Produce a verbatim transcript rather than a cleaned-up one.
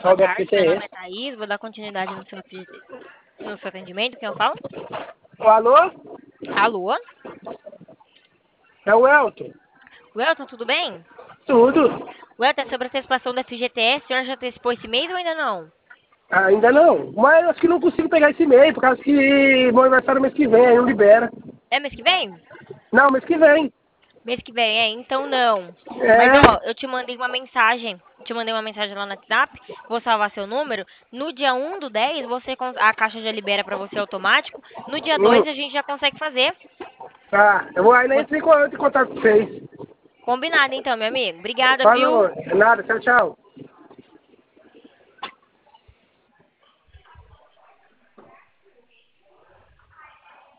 boa Qual do tarde. Meu nome F T S? é Thaís. Vou dar continuidade no seu, no seu atendimento. Quem eu falo? Alô? Alô? É o Elton? Welton, tudo bem? Tudo? Welton, é sobre a antecipação da F G T S. O senhor já antecipou esse mês ou ainda não? Ainda não. Mas acho que não consigo pegar esse e-mail, por causa que meu aniversário é mês que vem, aí não libera. É mês que vem? Não, mês que vem. Mês que vem, é, então não. Mas, ó, É. eu te mandei uma mensagem. Te mandei uma mensagem lá no WhatsApp. Vou salvar seu número. No dia um do dez, você, cons- a caixa já libera pra você automático. No dia Hum, dois, a gente já consegue fazer. tá. Eu vou ainda Você- entrar em contato com vocês. Combinado, então, meu amigo. Obrigada, viu? Falou. Nada. Tchau, tchau.